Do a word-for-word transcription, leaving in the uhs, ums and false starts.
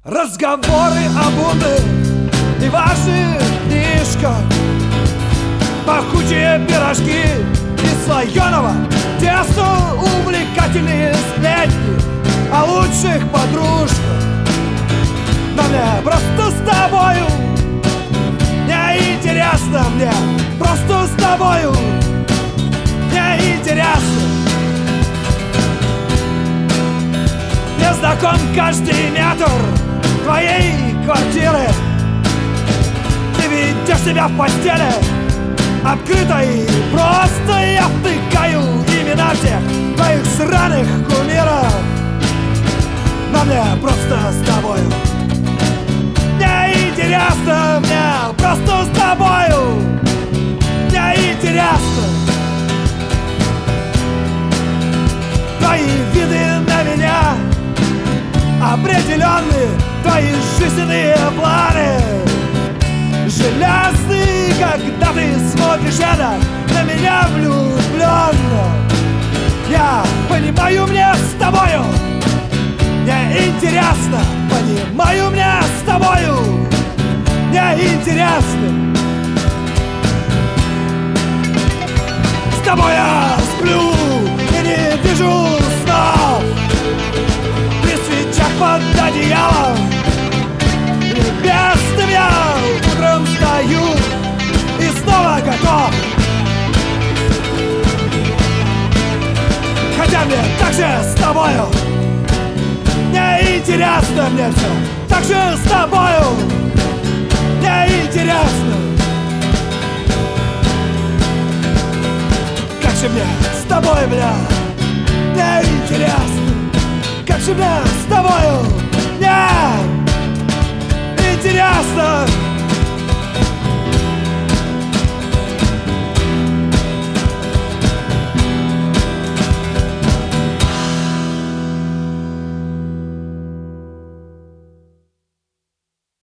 Разговоры об умных и важных книжках, пахучие пирожки из слоеного теста, увлекательные сплетни о лучших подружках. Но мне просто с тобою не интересно, мне просто с тобою не интересно. Мне знаком каждый метр твоей квартиры. Ты ведешь себя в постели открытой. Просто я втыкаю имена всех твоих сраных кумиров. Но мне просто с тобою не интересно, мне просто с тобою не интересно. Твои виды на меня определенные, твои жизненные планы железные, когда ты смотришь это на меня влюбленно. Я понимаю, мне с тобою не интересно, понимаю, мне с тобою не интересно. С тобой я сплю и не вижу снов, при свечах под одеялом небесным я утром встаю и снова готов. Хотя мне так же с тобою не интересно, мне все так же с тобою не интересно. Как же мне с тобой, бля, не интересно. Как же мне с тобою не